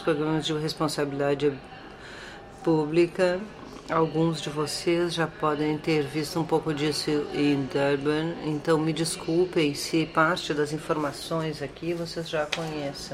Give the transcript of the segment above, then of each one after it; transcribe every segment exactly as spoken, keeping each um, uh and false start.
programas de responsabilidade pública. Alguns de vocês já podem ter visto um pouco disso em Durban, então me desculpem se parte das informações aqui vocês já conheçam.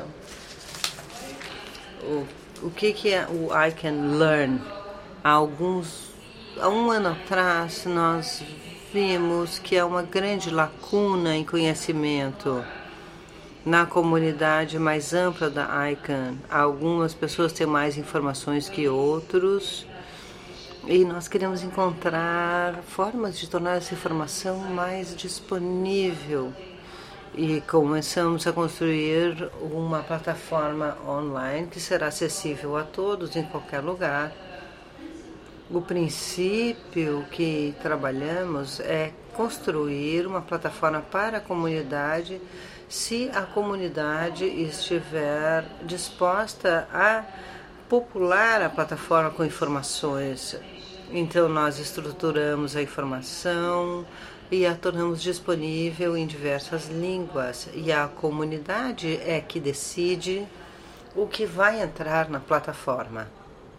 O, o que, que é o I Can Learn? Há alguns, há um ano atrás nós vimos que há uma grande lacuna em conhecimento na comunidade mais ampla da I C A N. Algumas pessoas têm mais informações que outros e nós queremos encontrar formas de tornar essa informação mais disponível e começamos a construir uma plataforma online que será acessível a todos em qualquer lugar. O princípio que trabalhamos é construir uma plataforma para a comunidade se a comunidade estiver disposta a popular a plataforma com informações. Então nós estruturamos a informação e a tornamos disponível em diversas línguas e a comunidade é que decide o que vai entrar na plataforma.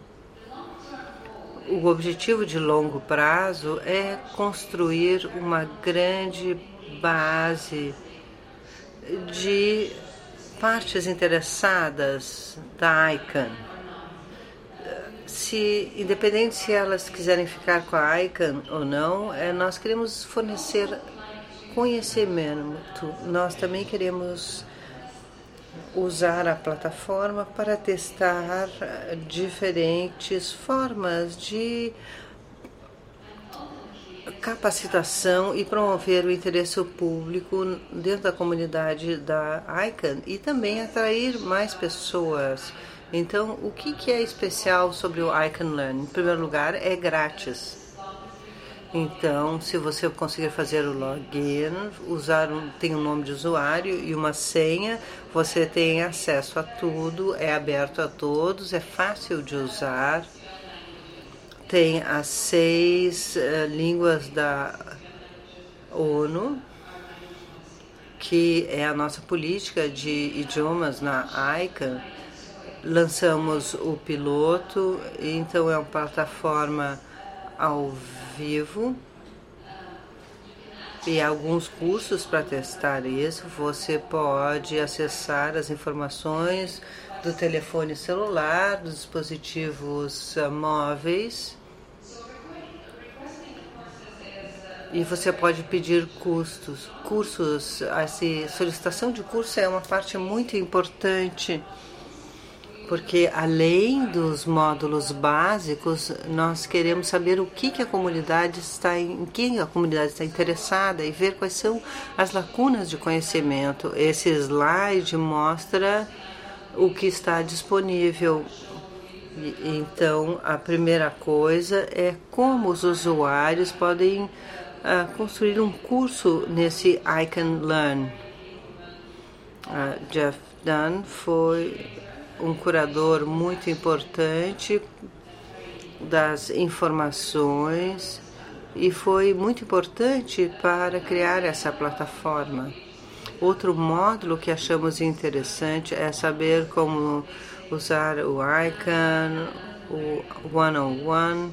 O objetivo de longo prazo é construir uma grande base de partes interessadas da I C A N. Se, independente se elas quiserem ficar com a I C A N ou não, é, nós queremos fornecer conhecimento. Nós também queremos usar a plataforma para testar diferentes formas de capacitação e promover o interesse público dentro da comunidade da I C A N e também atrair mais pessoas. Então, o que, que é especial sobre o I Can Learn? Em primeiro lugar, é grátis. Então, se você conseguir fazer o login, usar um, tem um nome de usuário e uma senha, você tem acesso a tudo, é aberto a todos, é fácil de usar. Tem as seis uh, línguas da ONU, que é a nossa política de idiomas na I C A N. Lançamos o piloto, então é uma plataforma ao vivo e alguns cursos para testar isso. Você pode acessar as informações do telefone celular, dos dispositivos uh, móveis e você pode pedir custos, cursos. A solicitação de curso é uma parte muito importante, porque além dos módulos básicos, nós queremos saber o que, que a comunidade está, em quem a comunidade está interessada e ver quais são as lacunas de conhecimento. Esse slide mostra o que está disponível. Então, a primeira coisa é como os usuários podem uh, construir um curso nesse I Can Learn. Uh, Jeff Dunn foi um curador muito importante das informações e foi muito importante para criar essa plataforma. Outro módulo que achamos interessante é saber como usar o I C A N, o one oh one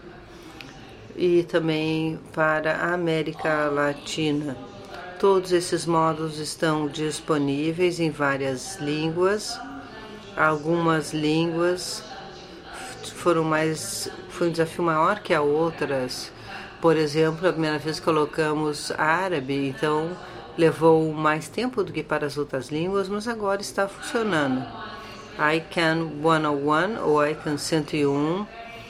e também para a América Latina. Todos esses módulos estão disponíveis em várias línguas. Algumas línguas foram mais, foi um desafio maior que as outras. Por exemplo, a primeira vez colocamos árabe, então levou mais tempo do que para as outras línguas, mas agora está funcionando. I C A N one oh one ou I C A N cento e um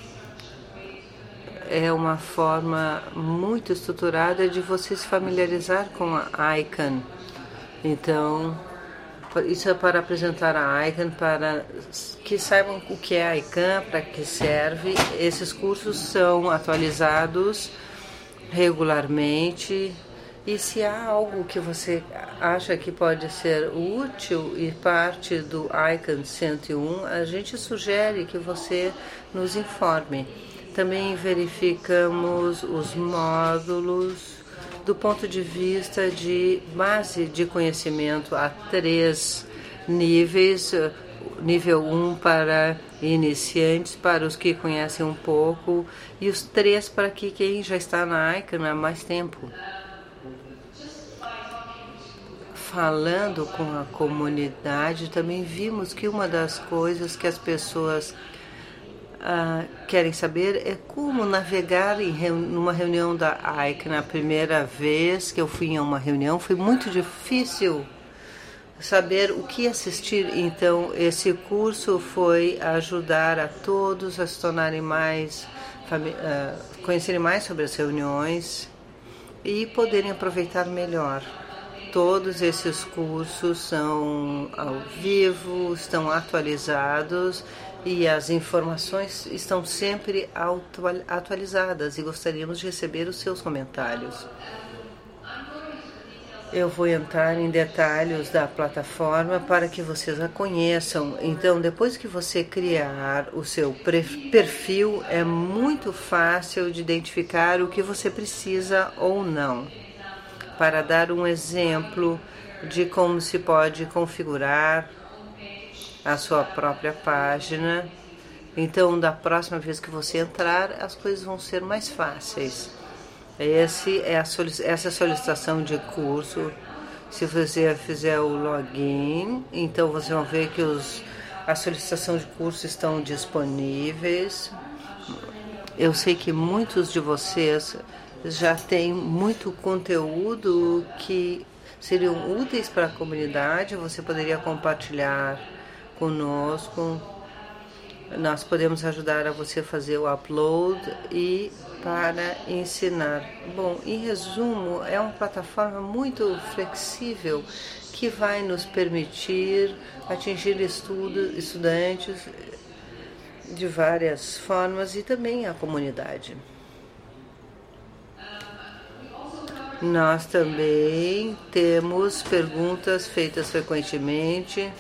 é uma forma muito estruturada de você se familiarizar com a I C A N. Então, isso é para apresentar a I C A N, para que saibam o que é a I C A N, para que serve. Esses cursos são atualizados regularmente e se há algo que você acha que pode ser útil e parte do I C A N cento e um, a gente sugere que você nos informe. Também verificamos os módulos do ponto de vista de base de conhecimento. Há três níveis: nível um para iniciantes, para os que conhecem um pouco, e os três para que quem já está na I C A N há mais tempo. Falando com a comunidade, também vimos que uma das coisas que as pessoas ah, querem saber é como navegar em reu- numa reunião da I C A N. A primeira vez que eu fui em uma reunião foi muito difícil saber o que assistir. Então, esse curso foi ajudar a todos a se tornarem mais, uh, conhecerem mais sobre as reuniões e poderem aproveitar melhor. Todos esses cursos são ao vivo, estão atualizados e as informações estão sempre atualizadas e gostaríamos de receber os seus comentários. Eu vou entrar em detalhes da plataforma para que vocês a conheçam. Então, depois que você criar o seu perfil, é muito fácil de identificar o que você precisa ou não. Para dar um exemplo de como se pode configurar a sua própria página. Então, da próxima vez que você entrar, as coisas vão ser mais fáceis. Esse é a solic- essa solicitação de curso. Se você fizer o login, então vocês vão ver que os, a solicitação de curso estão disponíveis. Eu sei que muitos de vocês já têm muito conteúdo que seriam úteis para a comunidade. Você poderia compartilhar conosco. Nós podemos ajudar a você fazer o upload e para ensinar. Bom, em resumo, é uma plataforma muito flexível que vai nos permitir atingir estudo, estudantes de várias formas e também a comunidade. Nós também temos perguntas feitas frequentemente.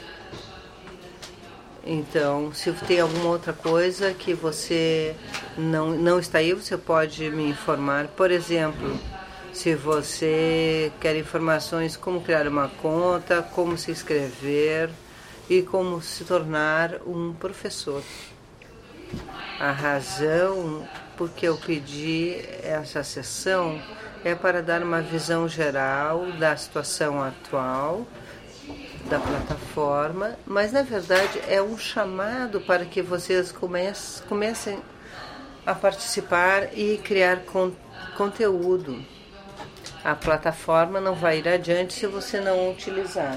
Então, se tem alguma outra coisa que você não, não está aí, você pode me informar. Por exemplo, se você quer informações como criar uma conta, como se inscrever e como se tornar um professor. A razão por que eu pedi essa sessão é para dar uma visão geral da situação atual da plataforma, mas na verdade é um chamado para que vocês comece, comecem a participar e criar con, conteúdo. A plataforma não vai ir adiante se você não utilizar.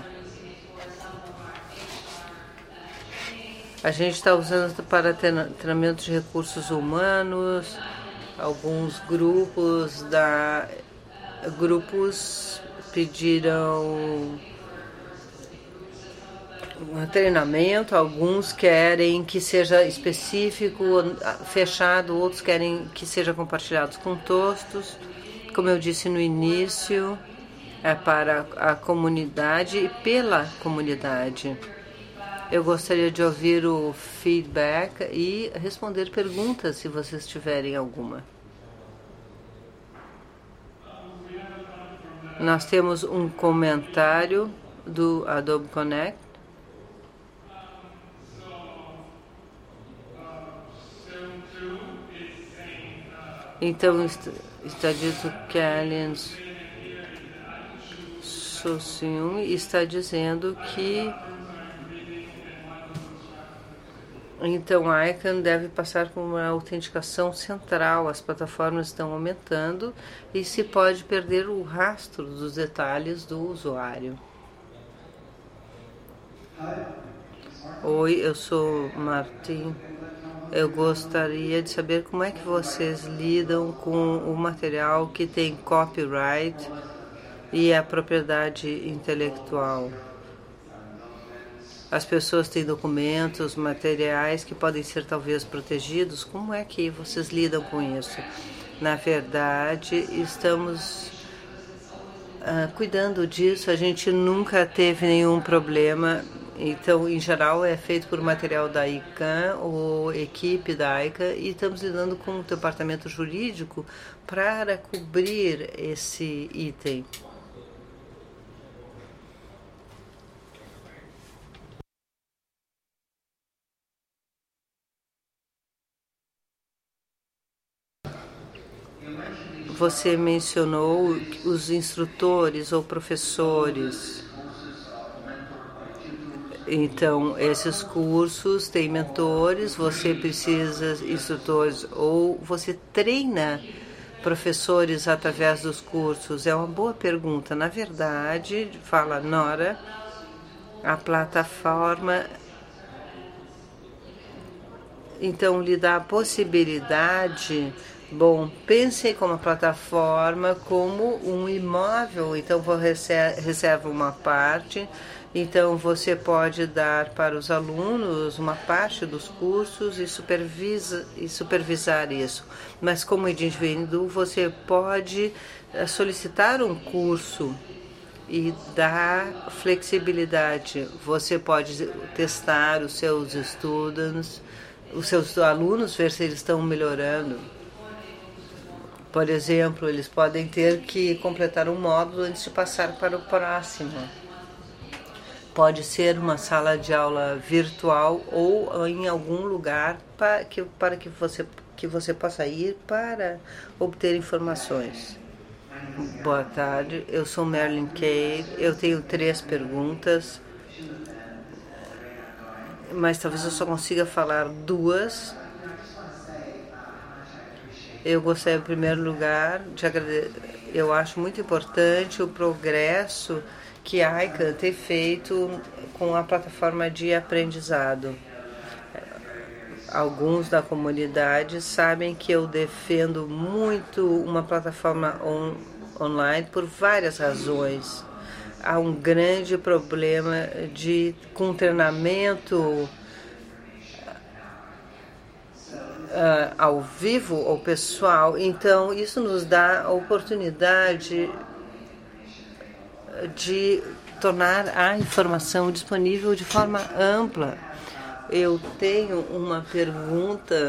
A gente está usando para treinamento de recursos humanos, alguns grupos da grupos pediram um treinamento, alguns querem que seja específico, fechado, outros querem que seja compartilhado com todos. Como eu disse no início, é para a comunidade e pela comunidade. Eu gostaria de ouvir o feedback e responder perguntas se vocês tiverem alguma. Nós temos um comentário do Adobe Connect. Então, está dito que a Aliens Socium está dizendo que então a I C A N deve passar por uma autenticação central. As plataformas estão aumentando e se pode perder o rastro dos detalhes do usuário. Oi, eu sou Martim. Eu gostaria de saber como é que vocês lidam com o material que tem copyright e a propriedade intelectual. As pessoas têm documentos, materiais que podem ser talvez protegidos. Como é que vocês lidam com isso? Na verdade, estamos uh, cuidando disso. A gente nunca teve nenhum problema. Então, em geral, é feito por material da I C A N ou equipe da I C A e estamos lidando com o departamento jurídico para cobrir esse item. você mencionou os instrutores ou professores. Então, esses cursos têm mentores, você precisa de instrutores ou você treina professores através dos cursos? É uma boa pergunta. Na verdade, fala Nora, a plataforma então lhe dá a possibilidade. Bom, pense como a plataforma como um imóvel, então você reserva uma parte, então você pode dar para os alunos uma parte dos cursos e, supervisa, e supervisar isso. Mas como indivíduo, você pode solicitar um curso e dar flexibilidade. Você pode testar os seus estudantes, os seus alunos, ver se eles estão melhorando. Por exemplo, eles podem ter que completar um módulo antes de passar para o próximo. Pode ser uma sala de aula virtual ou em algum lugar para que, para que, você, que você possa ir para obter informações. Boa tarde, eu sou Marilyn Kay, eu tenho três perguntas, mas talvez eu só consiga falar duas. Eu gostaria, em primeiro lugar, de agradecer. Eu acho muito importante o progresso que a I C A N tem feito com a plataforma de aprendizado. Alguns da comunidade sabem que eu defendo muito uma plataforma on, online por várias razões. Há um grande problema de, com treinamento Uh, ao vivo ou pessoal, então isso nos dá a oportunidade de tornar a informação disponível de forma ampla. Eu tenho uma pergunta.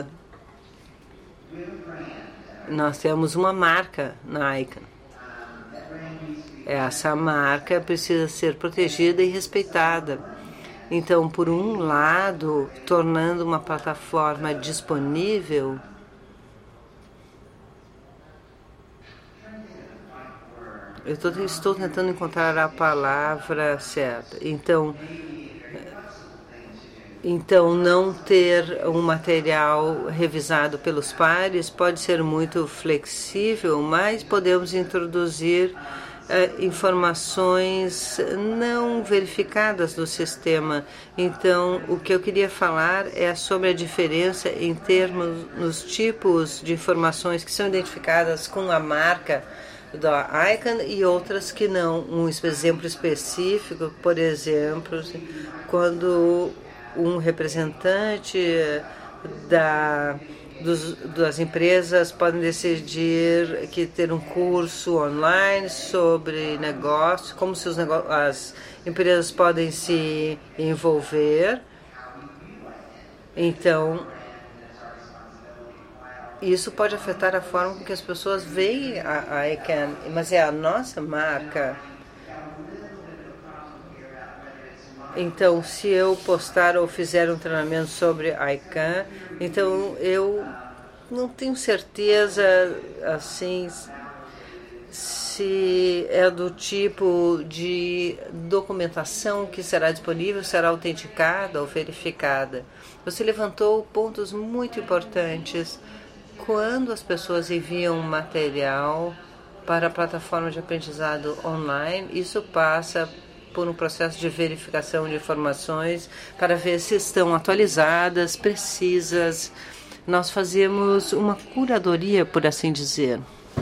Nós temos uma marca na I C A N. Essa marca precisa ser protegida e respeitada. Então, por um lado, tornando uma plataforma disponível, eu tô, estou tentando encontrar a palavra certa. Então, então, não ter um material revisado pelos pares pode ser muito flexível, mas podemos introduzir Uh, informações não verificadas do sistema. Então, o que eu queria falar é sobre a diferença em termos nos tipos de informações que são identificadas com a marca da I C A N e outras que não. Um exemplo específico, por exemplo, quando um representante da Dos, das empresas podem decidir que ter um curso online sobre negócio, como se os negócios, as empresas podem se envolver. Então, isso pode afetar a forma com que as pessoas veem a, a I C A N, mas é a nossa marca. Então, se eu postar ou fizer um treinamento sobre I C A N, então eu não tenho certeza assim se é do tipo de documentação que será disponível, será autenticada ou verificada. Você levantou pontos muito importantes. Quando as pessoas enviam material para a plataforma de aprendizado online, isso passa por um processo de verificação de informações para ver se estão atualizadas, precisas. Nós fazemos uma curadoria, por assim dizer.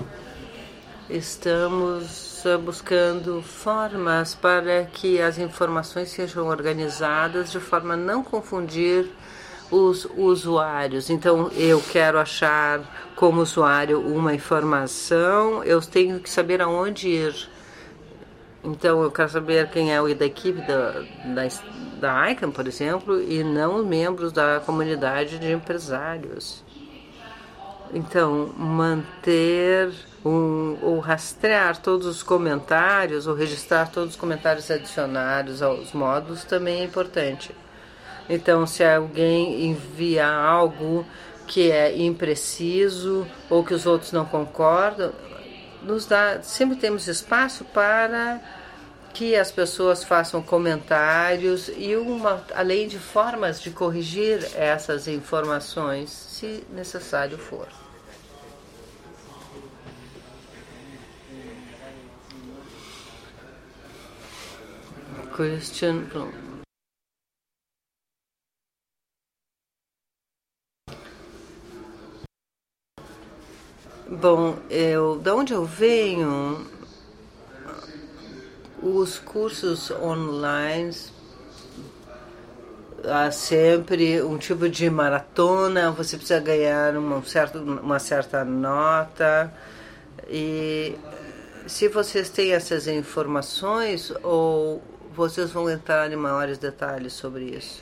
Estamos buscando formas para que as informações sejam organizadas de forma a não confundir os usuários. Então, eu quero achar como usuário uma informação, eu tenho que saber aonde ir. Então, eu quero saber quem é o da equipe da, da, da I C A N, por exemplo, e não os membros da comunidade de empresários. Então, manter um, ou rastrear todos os comentários, ou registrar todos os comentários adicionados aos módulos também é importante. Então, se alguém envia algo que é impreciso ou que os outros não concordam, nos dá, sempre temos espaço para que as pessoas façam comentários e uma, além de formas de corrigir essas informações, se necessário for. Christian. Bom, eu, de onde eu venho, os cursos online, há sempre um tipo de maratona, você precisa ganhar uma, certa, uma certa nota, e se vocês têm essas informações, ou vocês vão entrar em maiores detalhes sobre isso?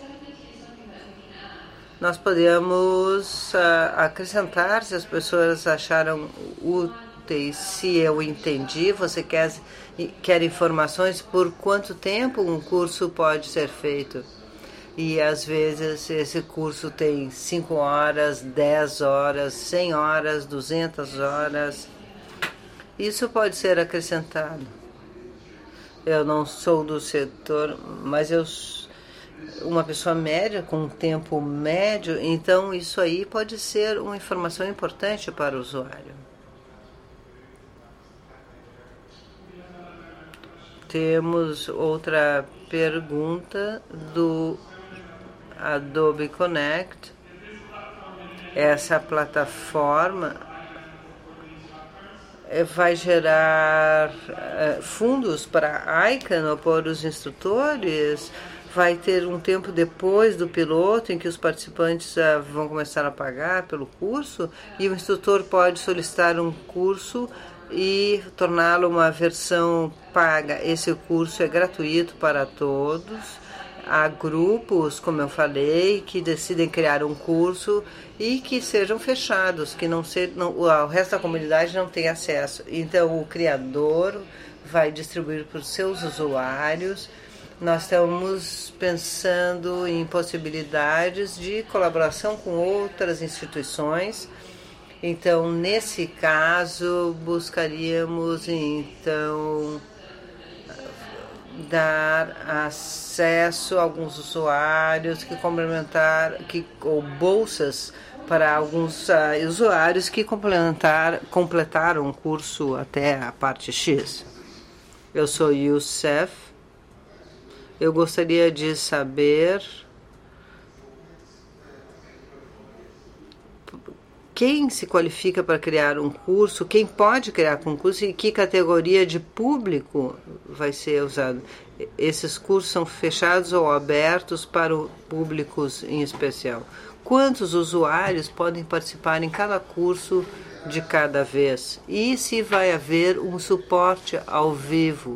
Nós podemos uh, acrescentar, se as pessoas acharam úteis, se eu entendi, você quer, quer informações por quanto tempo um curso pode ser feito. E às vezes esse curso tem cinco horas, dez horas, cem horas, duzentas horas. Isso pode ser acrescentado. Eu não sou do setor, mas eu uma pessoa média, com um tempo médio, então isso aí pode ser uma informação importante para o usuário. Temos outra pergunta do Adobe Connect. Essa plataforma vai gerar uh, fundos para a I C A N ou para os instrutores? Vai ter um tempo depois do piloto em que os participantes uh, vão começar a pagar pelo curso e o instrutor pode solicitar um curso e torná-lo uma versão paga. Esse curso é gratuito para todos. Há grupos, como eu falei, que decidem criar um curso e que sejam fechados, que não, se, não o resto da comunidade não tem acesso. Então, o criador vai distribuir para os seus usuários. Nós estamos pensando em possibilidades de colaboração com outras instituições. Então, nesse caso, buscaríamos, então, dar acesso a alguns usuários que complementar, que, ou bolsas para alguns uh, usuários que complementar, completaram o curso até a parte X. Eu sou Youssef. Eu gostaria de saber quem se qualifica para criar um curso, quem pode criar um curso e que categoria de público vai ser usado. Esses cursos são fechados ou abertos para públicos em especial. Quantos usuários podem participar em cada curso de cada vez? E se vai haver um suporte ao vivo?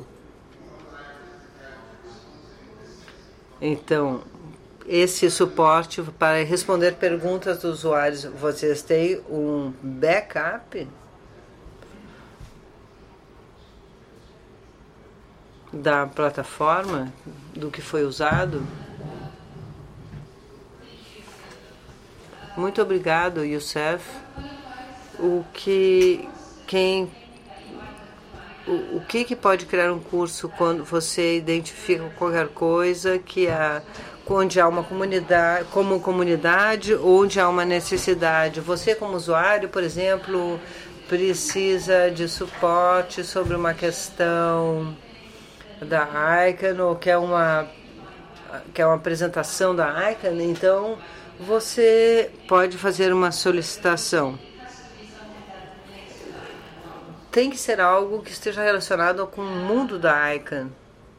Então, esse suporte para responder perguntas dos usuários, vocês têm um backup da plataforma, do que foi usado? Muito obrigado, Youssef. O que quem o, o que que pode criar um curso quando você identifica qualquer coisa que a onde há uma comunidade, como comunidade, onde há uma necessidade. Você, como usuário, por exemplo, precisa de suporte sobre uma questão da I C A N ou quer uma, quer uma apresentação da I C A N, então você pode fazer uma solicitação. Tem que ser algo que esteja relacionado com o mundo da I C A N.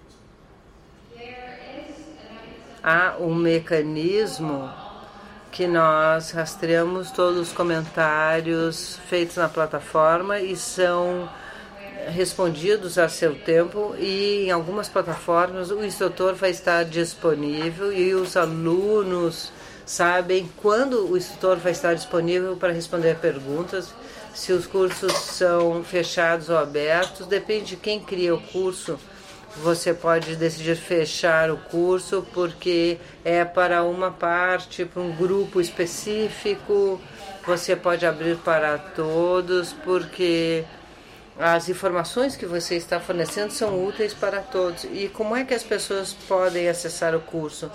Há um mecanismo que nós rastreamos todos os comentários feitos na plataforma e são respondidos a seu tempo, e em algumas plataformas o instrutor vai estar disponível e os alunos sabem quando o instrutor vai estar disponível para responder perguntas. Se os cursos são fechados ou abertos, depende de quem cria o curso. Você pode decidir fechar o curso porque é para uma parte, para um grupo específico. Você pode abrir para todos porque as informações que você está fornecendo são úteis para todos. E como é que as pessoas podem acessar o curso?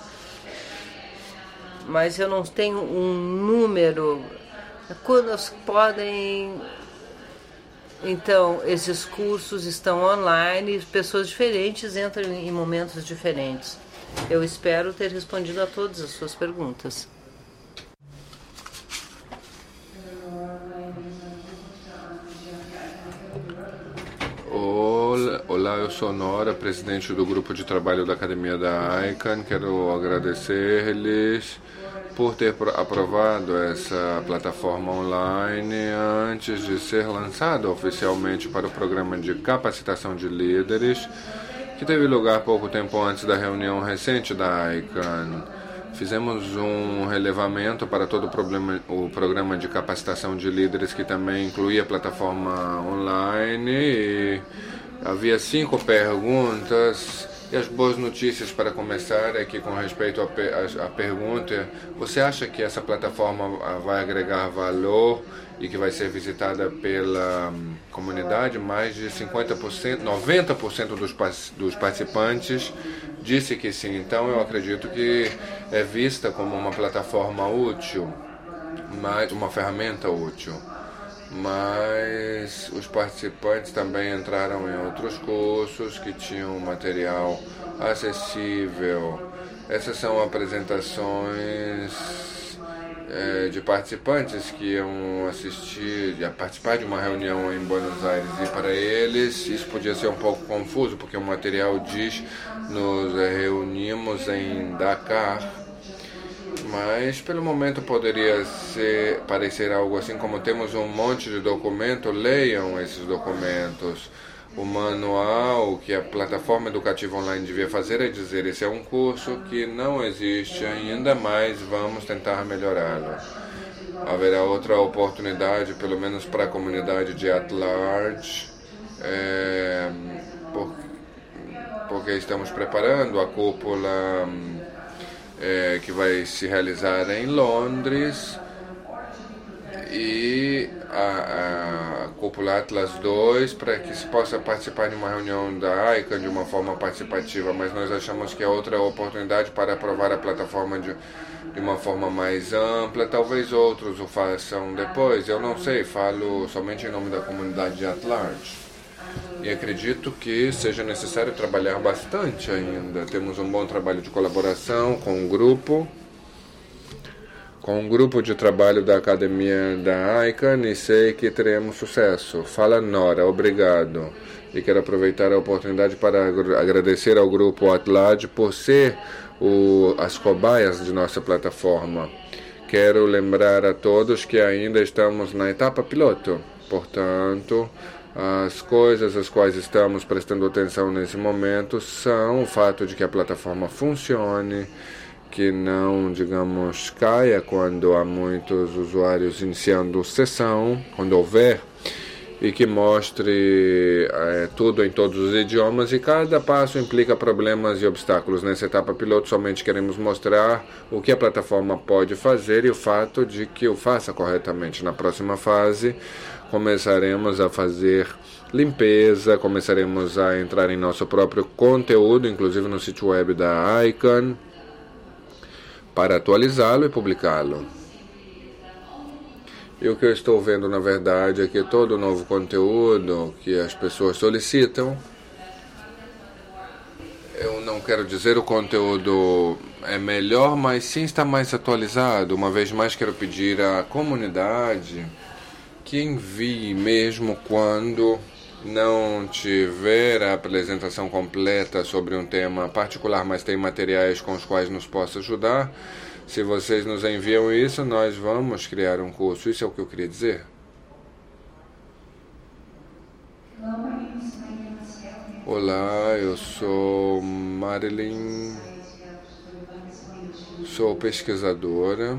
Mas eu não tenho um número. Quando podem... Então, esses cursos estão online e pessoas diferentes entram em momentos diferentes. Eu espero ter respondido a todas as suas perguntas. Olá, olá, eu sou Nora, presidente do grupo de trabalho da Academia da ICANN. Quero agradecer-lhes por ter aprovado essa plataforma online antes de ser lançada oficialmente para o programa de capacitação de líderes, que teve lugar pouco tempo antes da reunião recente da ICANN. Fizemos um relevamento para todo o, problema, o programa de capacitação de líderes, que também incluía a plataforma online, e havia cinco perguntas. E as boas notícias para começar é que, com respeito à pergunta, você acha que essa plataforma vai agregar valor e que vai ser visitada pela comunidade? Mais de cinquenta por cento, noventa por cento dos, dos participantes disse que sim. Então eu acredito que é vista como uma plataforma útil, uma ferramenta útil. Mas os participantes também entraram em outros cursos que tinham material acessível. Essas são apresentações é, de participantes que iam assistir, a participar de uma reunião em Buenos Aires, e para eles isso podia ser um pouco confuso, porque o material diz: nos reunimos em Dakar. Mas pelo momento poderia ser, parecer algo assim como: temos um monte de documento, leiam esses documentos. O manual que a plataforma educativa online devia fazer é dizer: esse é um curso que não existe ainda, mas vamos tentar melhorá-lo. Haverá outra oportunidade, pelo menos para a comunidade de at large, é, por, porque estamos preparando a cúpula É, que vai se realizar em Londres, e a, a cúpula Atlas dois, para que se possa participar de uma reunião da ICANN de uma forma participativa, mas nós achamos que é outra oportunidade para aprovar a plataforma de, de uma forma mais ampla. Talvez outros o façam depois, eu não sei, falo somente em nome da comunidade de at large. E acredito que seja necessário trabalhar bastante ainda. Temos um bom trabalho de colaboração com o grupo, com o grupo de trabalho da Academia da ICANN, e sei que teremos sucesso. Fala Nora, obrigado. E quero aproveitar a oportunidade para agradecer ao grupo at large por ser o, as cobaias de nossa plataforma. Quero lembrar a todos que ainda estamos na etapa piloto, portanto, as coisas às quais estamos prestando atenção nesse momento são o fato de que a plataforma funcione, que não, digamos, caia quando há muitos usuários iniciando sessão, quando houver, e que mostre é, tudo em todos os idiomas, e cada passo implica problemas e obstáculos. Nessa etapa piloto, somente queremos mostrar o que a plataforma pode fazer e o fato de que o faça corretamente. Na próxima fase, começaremos a fazer limpeza, começaremos a entrar em nosso próprio conteúdo, inclusive no sítio web da ICANN, para atualizá-lo e publicá-lo. E o que eu estou vendo, na verdade, é que todo novo conteúdo que as pessoas solicitam, eu não quero dizer o conteúdo é melhor, mas sim está mais atualizado. Uma vez mais, quero pedir à comunidade que envie, mesmo quando não tiver a apresentação completa sobre um tema particular, mas tem materiais com os quais nos possa ajudar. Se vocês nos enviam isso, nós vamos criar um curso. Isso é o que eu queria dizer. Olá, eu sou Marilyn, sou pesquisadora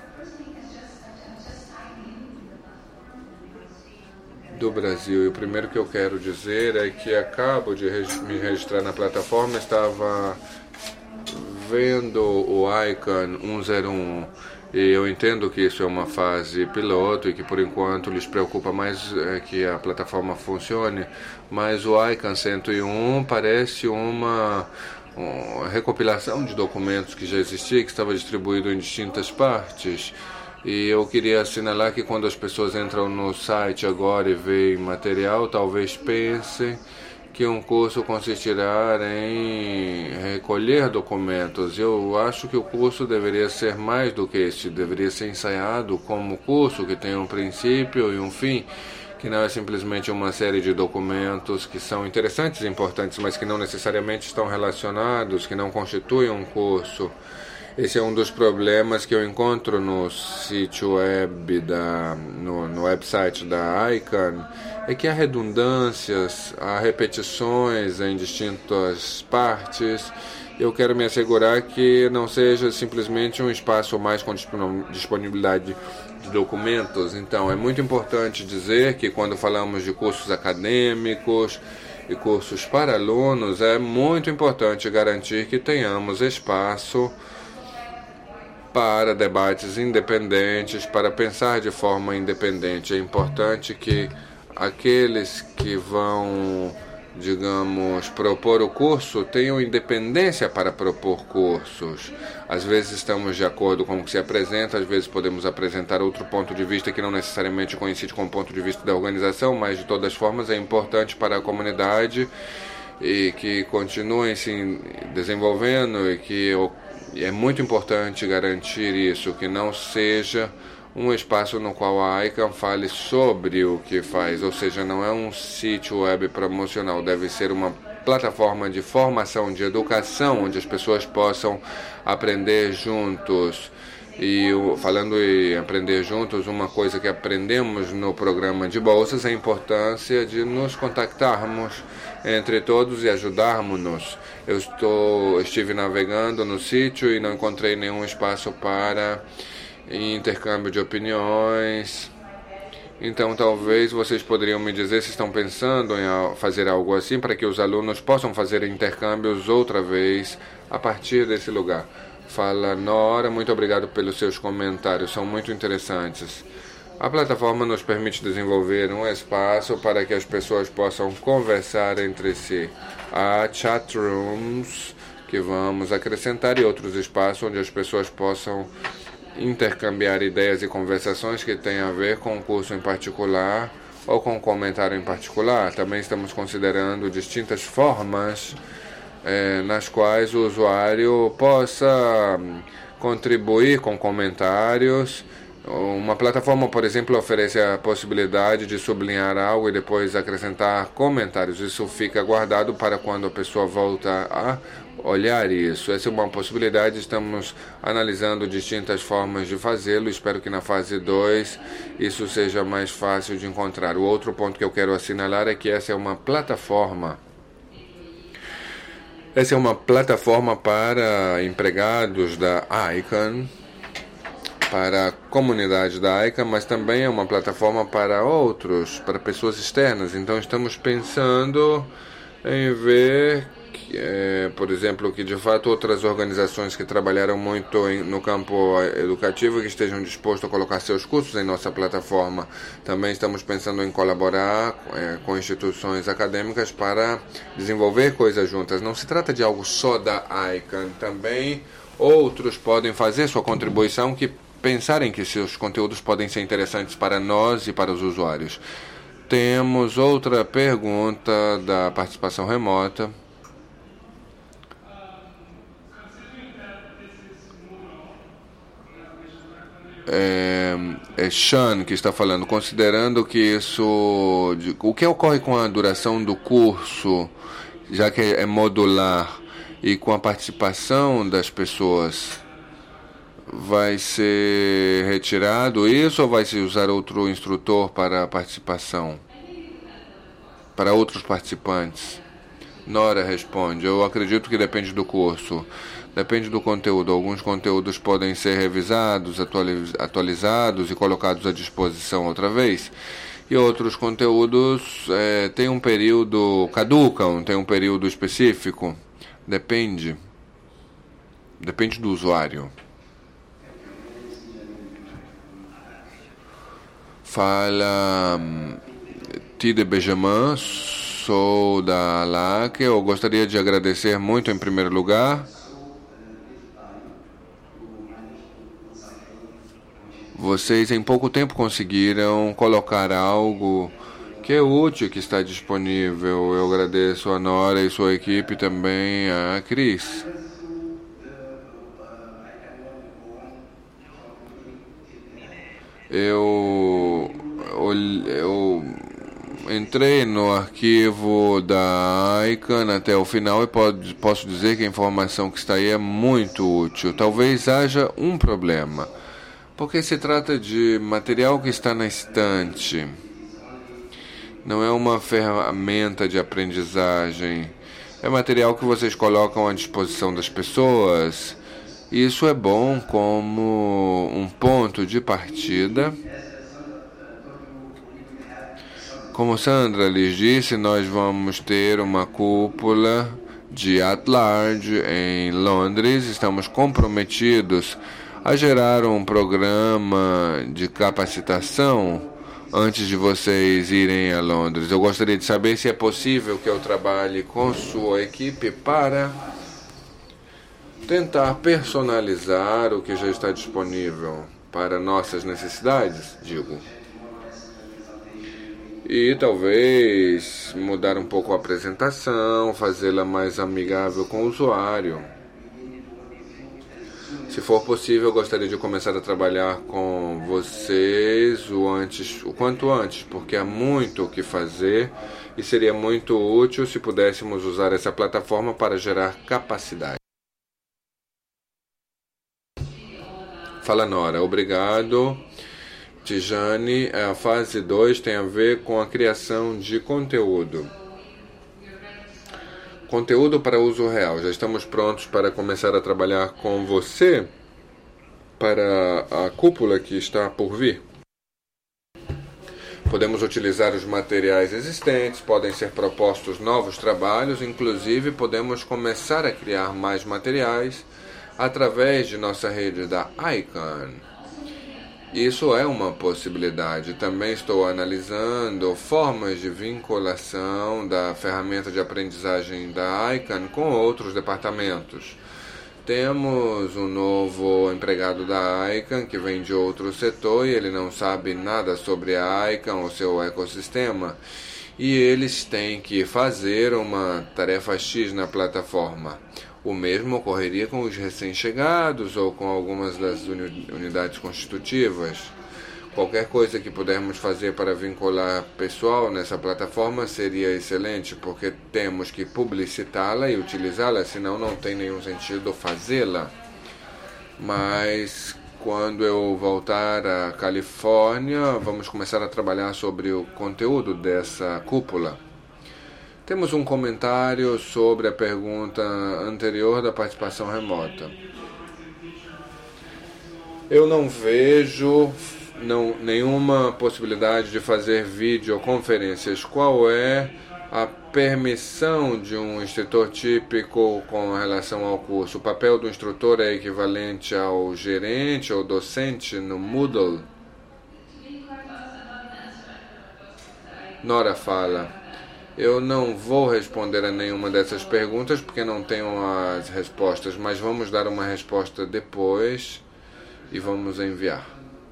do Brasil. E o primeiro que eu quero dizer é que acabo de me registrar na plataforma, estava vendo o ICANN cento e um, E eu entendo que isso é uma fase piloto e que por enquanto lhes preocupa mais é, que a plataforma funcione, mas o ICANN cento e um parece uma, uma recopilação de documentos que já existia, que estava distribuído em distintas partes. E eu queria assinalar que quando as pessoas entram no site agora e veem material, talvez pensem que um curso consistirá em recolher documentos. Eu acho que o curso deveria ser mais do que este, deveria ser ensaiado como curso que tem um princípio e um fim, que não é simplesmente uma série de documentos que são interessantes e importantes, mas que não necessariamente estão relacionados, que não constituem um curso. Esse é um dos problemas que eu encontro no sítio web, da, no, no website da ICANN, é que há redundâncias, há repetições em distintas partes. Eu quero me assegurar que não seja simplesmente um espaço mais com disponibilidade de documentos. Então, é muito importante dizer que quando falamos de cursos acadêmicos e cursos para alunos, é muito importante garantir que tenhamos espaço para debates independentes, para pensar de forma independente. É importante que aqueles que vão, digamos, propor o curso tenham independência para propor cursos. Às vezes estamos de acordo com o que se apresenta, às vezes podemos apresentar outro ponto de vista que não necessariamente coincide com o ponto de vista da organização, mas de todas formas é importante para a comunidade e que continuem se desenvolvendo e que E é muito importante garantir isso, que não seja um espaço no qual a ICANN fale sobre o que faz, ou seja, não é um sítio web promocional, deve ser uma plataforma de formação, de educação, onde as pessoas possam aprender juntos. E falando em aprender juntos, uma coisa que aprendemos no programa de bolsas é a importância de nos contactarmos entre todos e ajudarmos-nos. Eu estou, estive navegando no sítio e não encontrei nenhum espaço para intercâmbio de opiniões. Então, talvez vocês poderiam me dizer se estão pensando em fazer algo assim para que os alunos possam fazer intercâmbios outra vez a partir desse lugar. Fala Nora, muito obrigado pelos seus comentários, são muito interessantes. A plataforma nos permite desenvolver um espaço para que as pessoas possam conversar entre si. Há chat rooms que vamos acrescentar e outros espaços onde as pessoas possam intercambiar ideias e conversações que têm a ver com o curso em particular ou com um comentário em particular. Também estamos considerando distintas formas eh, nas quais o usuário possa contribuir com comentários. Uma plataforma, por exemplo, oferece a possibilidade de sublinhar algo e depois acrescentar comentários. Isso fica guardado para quando a pessoa volta a olhar isso. Essa é uma possibilidade, estamos analisando distintas formas de fazê-lo. Espero que na fase dois isso seja mais fácil de encontrar. O outro ponto que eu quero assinalar é que essa é uma plataforma. Essa é uma plataforma para empregados da ICANN, para a comunidade da ICANN, mas também é uma plataforma para outros, para pessoas externas. Então estamos pensando em ver, que, é, por exemplo, que de fato outras organizações que trabalharam muito em, no campo educativo que estejam dispostos a colocar seus cursos em nossa plataforma. Também estamos pensando em colaborar é, com instituições acadêmicas para desenvolver coisas juntas. Não se trata de algo só da ICANN, também outros podem fazer sua contribuição que pensarem que seus conteúdos podem ser interessantes para nós e para os usuários. Temos outra pergunta da participação remota. É, é Sean que está falando, considerando que isso... O que ocorre com a duração do curso, já que é modular, e com a participação das pessoas? Vai ser retirado isso ou vai se usar outro instrutor para a participação? Para outros participantes? Nora responde, eu acredito que depende do curso, depende do conteúdo. Alguns conteúdos podem ser revisados, atualizados e colocados à disposição outra vez. E outros conteúdos é, têm um período, caducam, tem um período específico. Depende. Depende do usuário. Fala Tide Benjamin, sou da ALAC. Eu gostaria de agradecer muito em primeiro lugar. Vocês em pouco tempo conseguiram colocar algo que é útil, que está disponível. Eu agradeço a Nora e sua equipe, também a Cris. Eu, eu entrei no arquivo da ICANN até o final e pode, posso dizer que a informação que está aí é muito útil. Talvez haja um problema, porque se trata de material que está na estante. Não é uma ferramenta de aprendizagem. É material que vocês colocam à disposição das pessoas. Isso é bom como um ponto de partida. Como Sandra lhes disse, nós vamos ter uma cúpula de At Large em Londres. Estamos comprometidos a gerar um programa de capacitação antes de vocês irem a Londres. Eu gostaria de saber se é possível que eu trabalhe com sua equipe para tentar personalizar o que já está disponível para nossas necessidades, digo. E talvez mudar um pouco a apresentação, fazê-la mais amigável com o usuário. Se for possível, eu gostaria de começar a trabalhar com vocês o, antes, o quanto antes, porque há muito o que fazer e seria muito útil se pudéssemos usar essa plataforma para gerar capacidade. Fala Nora, obrigado. Tijane, a fase dois tem a ver com a criação de conteúdo. Conteúdo para uso real. Já estamos prontos para começar a trabalhar com você para a cúpula que está por vir. Podemos utilizar os materiais existentes, podem ser propostos novos trabalhos, inclusive podemos começar a criar mais materiais através de nossa rede da ICANN. Isso é uma possibilidade. Também estou analisando formas de vinculação da ferramenta de aprendizagem da ICANN com outros departamentos. Temos um novo empregado da ICANN que vem de outro setor e ele não sabe nada sobre a ICANN ou seu ecossistema. E eles têm que fazer uma tarefa X na plataforma. O mesmo ocorreria com os recém-chegados ou com algumas das unidades constitutivas. Qualquer coisa que pudermos fazer para vincular pessoal nessa plataforma seria excelente, porque temos que publicitá-la e utilizá-la, senão não tem nenhum sentido fazê-la. Mas quando eu voltar à Califórnia, vamos começar a trabalhar sobre o conteúdo dessa cúpula. Temos um comentário sobre a pergunta anterior da participação remota. Eu não vejo não, nenhuma possibilidade de fazer videoconferências. Qual é a permissão de um instrutor típico com relação ao curso? O papel do instrutor é equivalente ao gerente ou docente no Moodle? Nora fala. Eu não vou responder a nenhuma dessas perguntas porque não tenho as respostas, mas vamos dar uma resposta depois e vamos enviar.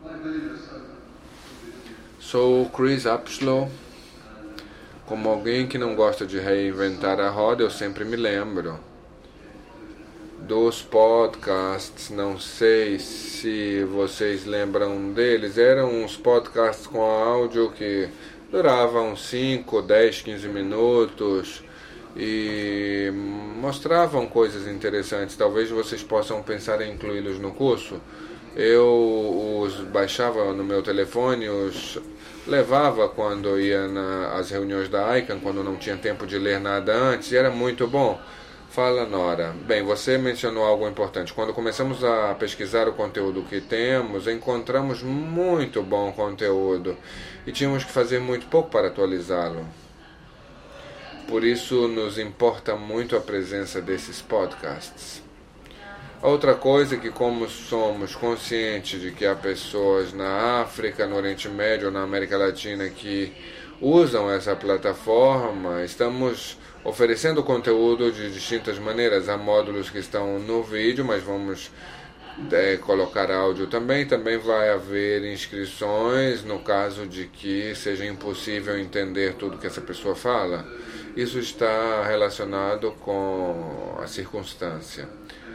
Sou Chris Upslow. Como alguém que não gosta de reinventar a roda, eu sempre me lembro dos podcasts. Não sei se vocês lembram deles. Eram uns podcasts com áudio que duravam cinco, dez, quinze minutos e mostravam coisas interessantes. Talvez vocês possam pensar em incluí-los no curso. Eu os baixava no meu telefone, os levava quando ia às reuniões da ICANN, quando não tinha tempo de ler nada antes, e era muito bom. Fala Nora. Bem, você mencionou algo importante. Quando começamos a pesquisar o conteúdo que temos, encontramos muito bom conteúdo e tínhamos que fazer muito pouco para atualizá-lo. Por isso nos importa muito a presença desses podcasts. Outra coisa é que, como somos conscientes de que há pessoas na África, no Oriente Médio ou na América Latina que usam essa plataforma, estamos oferecendo conteúdo de distintas maneiras. Há módulos que estão no vídeo, mas vamos é, colocar áudio também. Também vai haver inscrições no caso de que seja impossível entender tudo que essa pessoa fala. Isso está relacionado com a circunstância.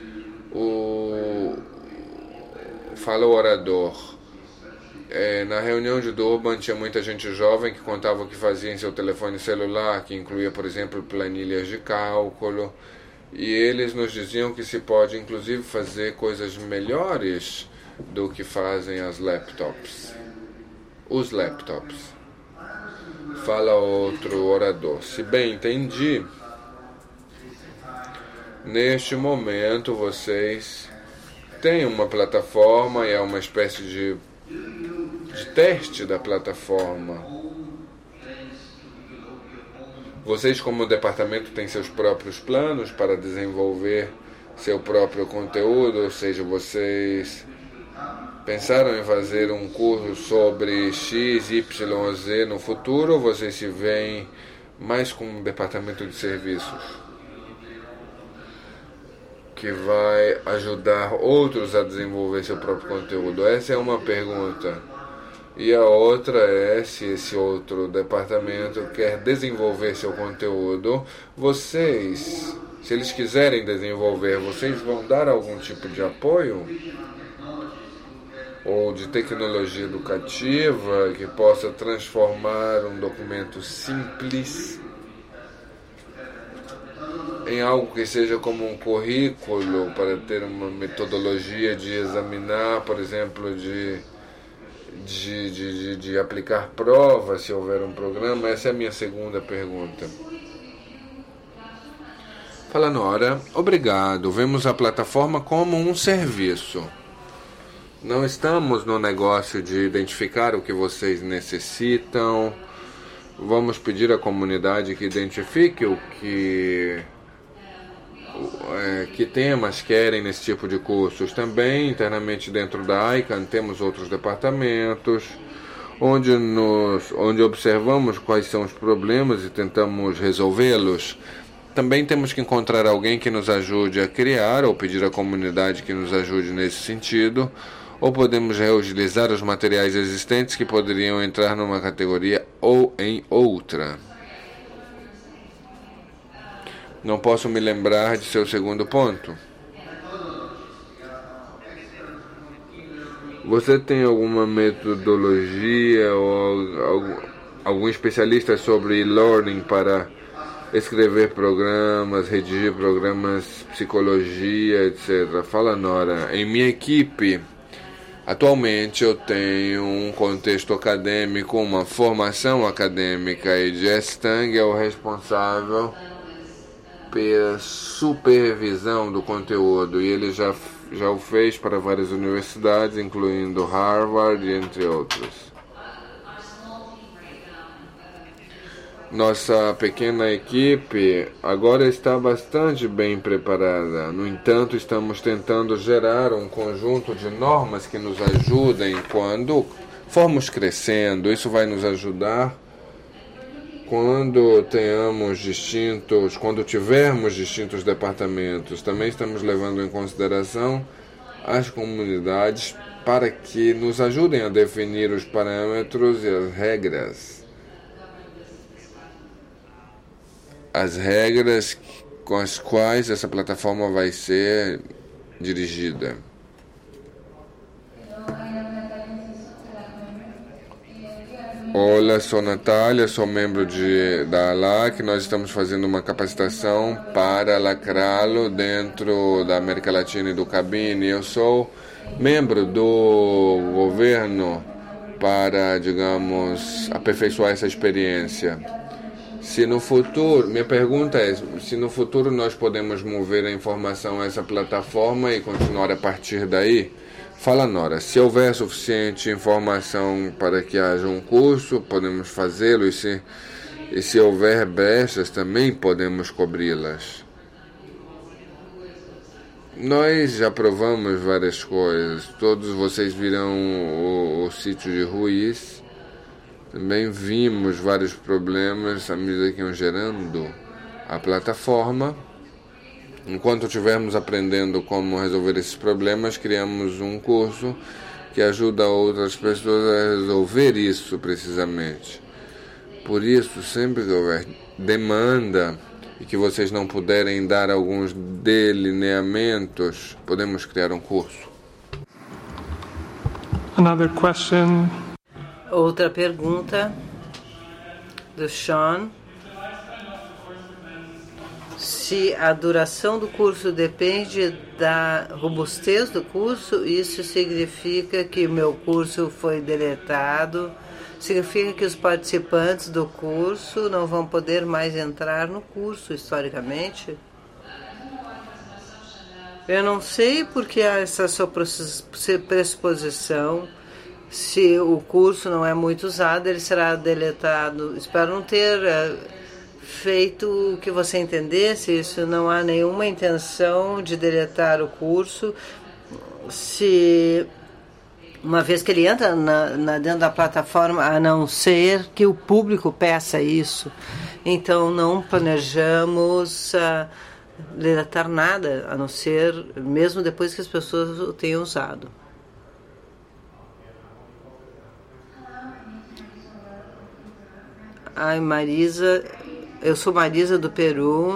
O Fala o orador. É, na reunião de Durban tinha muita gente jovem que contava o que fazia em seu telefone celular, que incluía, por exemplo, planilhas de cálculo, e eles nos diziam que se pode inclusive fazer coisas melhores do que fazem as laptops. Os laptops. Fala outro orador. Se bem entendi, neste momento vocês têm uma plataforma e é uma espécie de de teste da plataforma. Vocês, como departamento, têm seus próprios planos para desenvolver seu próprio conteúdo, ou seja, vocês pensaram em fazer um curso sobre X, Y, Z no futuro, ou vocês se veem mais como um departamento de serviços que vai ajudar outros a desenvolver seu próprio conteúdo? Essa é uma pergunta. E a outra é se esse outro departamento quer desenvolver seu conteúdo. Vocês, se eles quiserem desenvolver, vocês vão dar algum tipo de apoio? Ou de tecnologia educativa que possa transformar um documento simples em algo que seja como um currículo para ter uma metodologia de examinar, por exemplo, de, de, de, de, de aplicar provas, se houver um programa? Essa é a minha segunda pergunta. Fala Nora, obrigado. Vemos a plataforma como um serviço. Não estamos no negócio de identificar o que vocês necessitam. Vamos pedir à comunidade que identifique o que... É, que temas querem nesse tipo de cursos. Também internamente dentro da I C A N temos outros departamentos onde, nos, onde observamos quais são os problemas e tentamos resolvê-los. Também temos que encontrar alguém que nos ajude a criar ou pedir à comunidade que nos ajude nesse sentido, ou podemos reutilizar os materiais existentes que poderiam entrar numa categoria ou em outra. Não posso me lembrar de seu segundo ponto. Você tem alguma metodologia ou algum, algum especialista sobre e-learning para escrever programas, redigir programas, psicologia, etcétera? Fala Nora. Em minha equipe, atualmente eu tenho um contexto acadêmico, uma formação acadêmica, e Jess Tang é o responsável pela supervisão do conteúdo, e ele já, já o fez para várias universidades, incluindo Harvard, entre outros. Nossa pequena equipe agora está bastante bem preparada. No entanto, estamos tentando gerar um conjunto de normas que nos ajudem quando formos crescendo. Isso vai nos ajudar quando tenhamos distintos, quando tivermos distintos departamentos. Também estamos levando em consideração as comunidades para que nos ajudem a definir os parâmetros e as regras. As regras com as quais essa plataforma vai ser dirigida. Olá, sou Natália, sou membro de, da ALAC. Nós estamos fazendo uma capacitação para lacrá-lo dentro da América Latina e do Cabine. Eu sou membro do governo para, digamos, aperfeiçoar essa experiência. Se no futuro, minha pergunta é, se no futuro nós podemos mover a informação a essa plataforma e continuar a partir daí? Fala Nora, se houver suficiente informação para que haja um curso, podemos fazê-lo, e se, e se houver brechas, também podemos cobri-las. Nós já provamos várias coisas. Todos vocês viram o, o sítio de Ruiz. Também vimos vários problemas à medida que iam gerando a plataforma. Enquanto estivermos aprendendo como resolver esses problemas, criamos um curso que ajuda outras pessoas a resolver isso precisamente. Por isso, sempre que houver demanda e que vocês não puderem dar alguns delineamentos, podemos criar um curso. Another question. Outra pergunta do Sean. Se a duração do curso depende da robustez do curso, isso significa que o meu curso foi deletado? Significa que os participantes do curso não vão poder mais entrar no curso, historicamente? Eu não sei porque há essa sua pressuposição. Se o curso não é muito usado, ele será deletado. Espero não ter uh, feito o que você entendesse. Isso não há nenhuma intenção de deletar o curso. Se... Uma vez que ele entra na, na, dentro da plataforma, a não ser que o público peça isso. Então, não planejamos uh, deletar nada, a não ser, mesmo depois que as pessoas o tenham usado. Ai, Marisa, eu sou Marisa do Peru.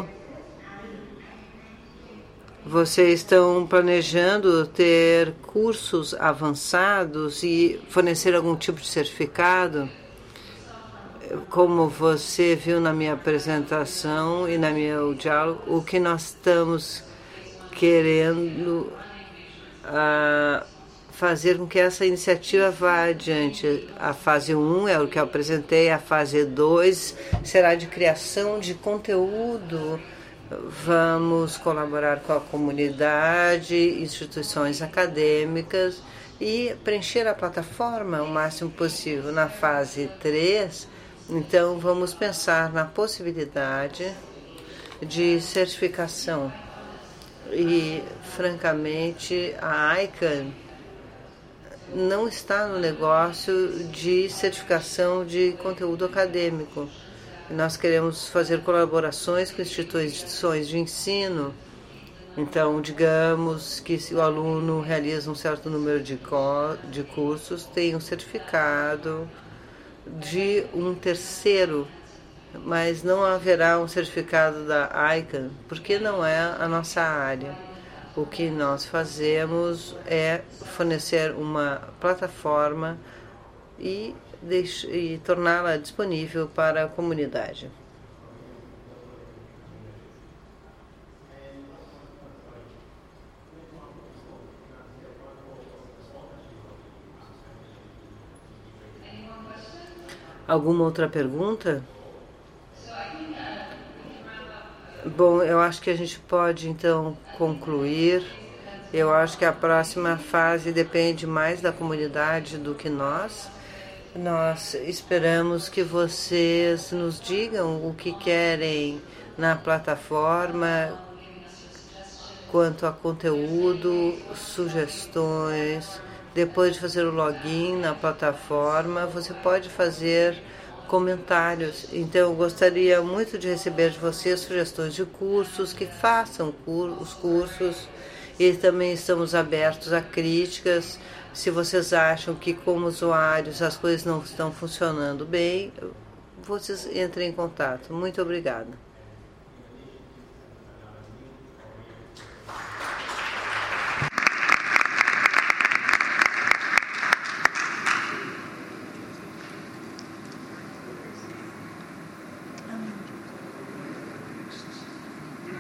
Vocês estão planejando ter cursos avançados e fornecer algum tipo de certificado? Como você viu na minha apresentação e na meu diálogo, o que nós estamos querendo uh, fazer com que essa iniciativa vá adiante. A fase um é o que eu apresentei, a fase dois será de criação de conteúdo. Vamos colaborar com a comunidade, instituições acadêmicas e preencher a plataforma o máximo possível. Na fase três, então, vamos pensar na possibilidade de certificação. E, francamente, a I C A N não está no negócio de certificação de conteúdo acadêmico. Nós queremos fazer colaborações com instituições de ensino. Então, digamos que se o aluno realiza um certo número de, de cursos, tem um certificado de um terceiro, mas não haverá um certificado da I C A N, porque não é a nossa área. O que nós fazemos é fornecer uma plataforma e e torná-la disponível para a comunidade. Alguma outra pergunta? Bom, eu acho que a gente pode então concluir. Eu acho que a próxima fase depende mais da comunidade do que nós. Nós esperamos que vocês nos digam o que querem na plataforma, quanto a conteúdo, sugestões. Depois de fazer o login na plataforma, você pode fazer comentários. Então, eu gostaria muito de receber de vocês sugestões de cursos, que façam os cursos. E também estamos abertos a críticas. Se vocês acham que, como usuários, as coisas não estão funcionando bem, vocês entrem em contato. Muito obrigada.